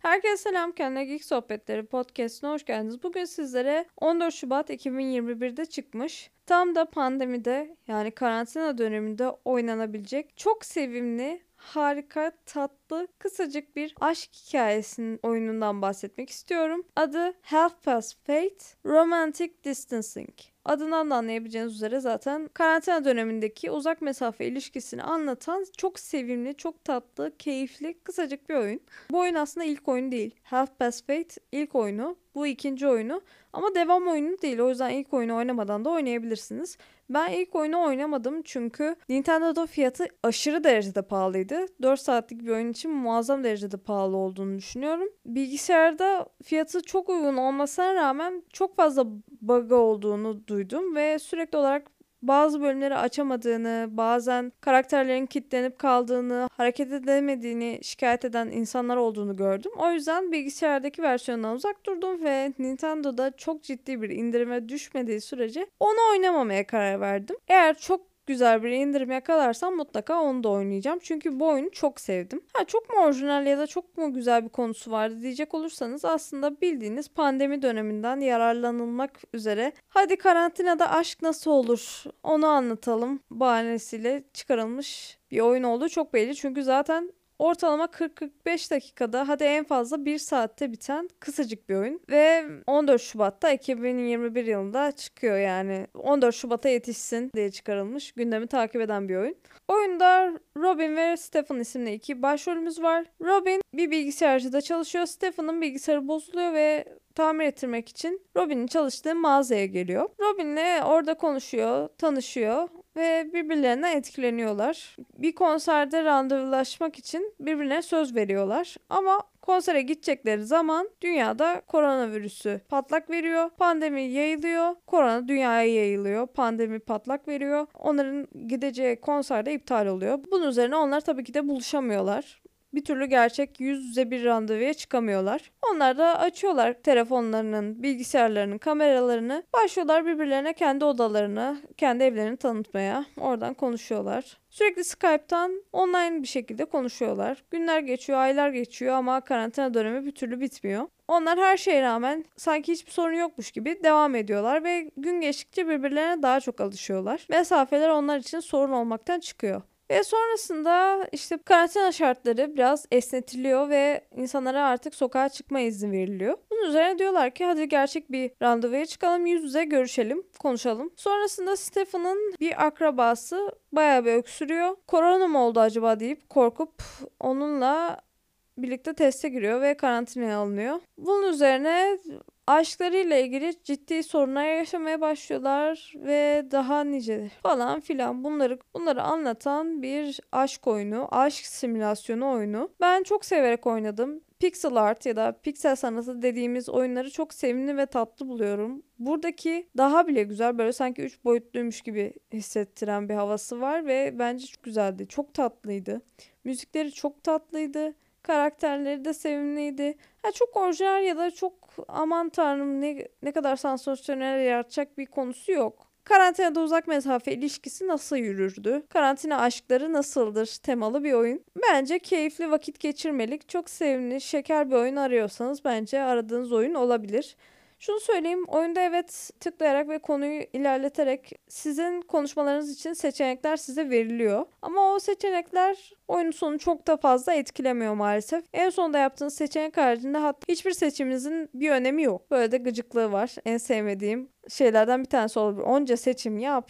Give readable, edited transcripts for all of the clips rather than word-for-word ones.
Herkese selam, kendine Geek Sohbetleri podcastine hoş geldiniz. Bugün sizlere 14 Şubat 2021'de çıkmış, tam da pandemide yani karantina döneminde oynanabilecek çok sevimli, harika, tatlı, kısacık bir aşk hikayesinin oyunundan bahsetmek istiyorum. Adı Half Past Fate Romantic Distancing. Adından da anlayabileceğiniz üzere zaten karantina dönemindeki uzak mesafe ilişkisini anlatan çok sevimli, çok tatlı, keyifli, kısacık bir oyun. Bu oyun aslında ilk oyun değil. Half Past Fate ilk oyunu. Bu ikinci oyunu. Ama devam oyunu değil. O yüzden ilk oyunu oynamadan da oynayabilirsiniz. Ben ilk oyunu oynamadım çünkü Nintendo'da fiyatı aşırı derecede pahalıydı. 4 saatlik bir oyun için muazzam derecede pahalı olduğunu düşünüyorum. Bilgisayarda fiyatı çok uygun olmasına rağmen çok fazla bug olduğunu duydum ve sürekli olarak bazı bölümleri açamadığını, bazen karakterlerin kilitlenip kaldığını, hareket edemediğini şikayet eden insanlar olduğunu gördüm. O yüzden bilgisayardaki versiyondan uzak durdum ve Nintendo'da çok ciddi bir indirime düşmediği sürece onu oynamamaya karar verdim. Eğer çok güzel bir indirim yakalarsam mutlaka onu da oynayacağım. Çünkü bu oyunu çok sevdim. Çok mu orijinal ya da çok mu güzel bir konusu vardı diyecek olursanız aslında bildiğiniz pandemi döneminden yararlanılmak üzere hadi karantinada aşk nasıl olur onu anlatalım bahanesiyle çıkarılmış bir oyun olduğu çok belli. Çünkü zaten ortalama 40-45 dakikada hadi en fazla 1 saatte biten kısacık bir oyun. Ve 14 Şubat'ta 2021 yılında çıkıyor yani. 14 Şubat'a yetişsin diye çıkarılmış. Gündemi takip eden bir oyun. Oyunda Robin ve Stefan isimli iki başrolümüz var. Robin bir bilgisayarcıda çalışıyor. Stefan'ın bilgisayarı bozuluyor ve tamir ettirmek için Robin'in çalıştığı mağazaya geliyor. Robin'le orada konuşuyor, tanışıyor ve birbirlerine etkileniyorlar. Bir konserde randevulaşmak için birbirine söz veriyorlar. Ama konsere gidecekleri zaman dünyada koronavirüsü patlak veriyor. Pandemi yayılıyor. Korona dünyaya yayılıyor. Pandemi patlak veriyor. Onların gideceği konser de iptal oluyor. Bunun üzerine onlar tabii ki de buluşamıyorlar. Bir türlü gerçek yüz yüze bir randevuya çıkamıyorlar. Onlar da açıyorlar telefonlarının, bilgisayarlarının kameralarını. Başlıyorlar birbirlerine kendi odalarını, kendi evlerini tanıtmaya. Oradan konuşuyorlar. Sürekli Skype'tan online bir şekilde konuşuyorlar. Günler geçiyor, aylar geçiyor ama karantina dönemi bir türlü bitmiyor. Onlar her şeye rağmen sanki hiçbir sorun yokmuş gibi devam ediyorlar ve gün geçtikçe birbirlerine daha çok alışıyorlar. Mesafeler onlar için sorun olmaktan çıkıyor. Ve sonrasında işte karantina şartları biraz esnetiliyor ve insanlara artık sokağa çıkma izni veriliyor. Bunun üzerine diyorlar ki hadi gerçek bir randevuya çıkalım, yüz yüze görüşelim, konuşalım. Sonrasında Stefan'ın bir akrabası bayağı bir öksürüyor. Korona mı oldu acaba deyip korkup onunla birlikte teste giriyor ve karantinaya alınıyor. Bunun üzerine aşklarıyla ilgili ciddi sorunlar yaşamaya başlıyorlar ve daha nice falan filan bunları anlatan bir aşk oyunu, aşk simülasyonu oyunu. Ben çok severek oynadım. Pixel art ya da piksel sanatı dediğimiz oyunları çok sevimli ve tatlı buluyorum. Buradaki daha bile güzel, böyle sanki 3 boyutluymuş gibi hissettiren bir havası var ve bence çok güzeldi. Çok tatlıydı. Müzikleri çok tatlıydı. Karakterleri de sevimliydi. Çok orijinal ya da çok aman tanrım ne kadar sansasyonel yaratacak bir konusu yok. Karantinada uzak mesafe ilişkisi nasıl yürürdü? Karantina aşkları nasıldır? Temalı bir oyun. Bence keyifli vakit geçirmelik, çok sevimli, şeker bir oyun arıyorsanız bence aradığınız oyun olabilir. Şunu söyleyeyim, oyunda evet tıklayarak ve konuyu ilerleterek sizin konuşmalarınız için seçenekler size veriliyor. Ama o seçenekler oyunun sonu çok da fazla etkilemiyor maalesef. En sonunda yaptığınız seçenek haricinde hatta hiçbir seçiminizin bir önemi yok. Böyle de gıcıklığı var. En sevmediğim şeylerden bir tanesi olabilir. Onca seçim yap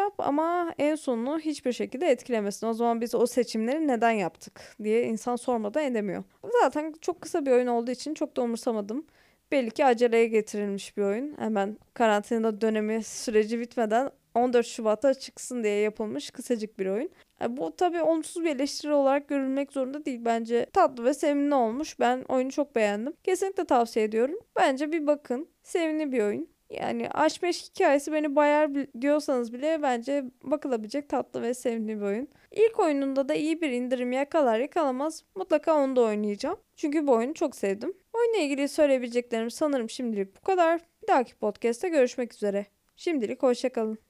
ama en sonunu hiçbir şekilde etkilemesin. O zaman biz o seçimleri neden yaptık diye insan sormadan edemiyor. Zaten çok kısa bir oyun olduğu için çok da umursamadım. Belli ki aceleye getirilmiş bir oyun. Hemen karantina dönemi süreci bitmeden 14 Şubat'ta çıksın diye yapılmış kısacık bir oyun. Bu tabii olumsuz bir eleştiri olarak görülmek zorunda değil. Bence tatlı ve sevimli olmuş. Ben oyunu çok beğendim. Kesinlikle tavsiye ediyorum. Bence bir bakın. Sevimli bir oyun. Yani aşk meşk hikayesi beni bayar diyorsanız bile bence bakılabilecek tatlı ve sevimli bir oyun. İlk oyununda da iyi bir indirim yakalar yakalamaz mutlaka onu da oynayacağım. Çünkü bu oyunu çok sevdim. Oyunla ilgili söyleyebileceklerim sanırım şimdilik bu kadar. Bir dahaki podcast'te görüşmek üzere. Şimdilik hoşça kalın.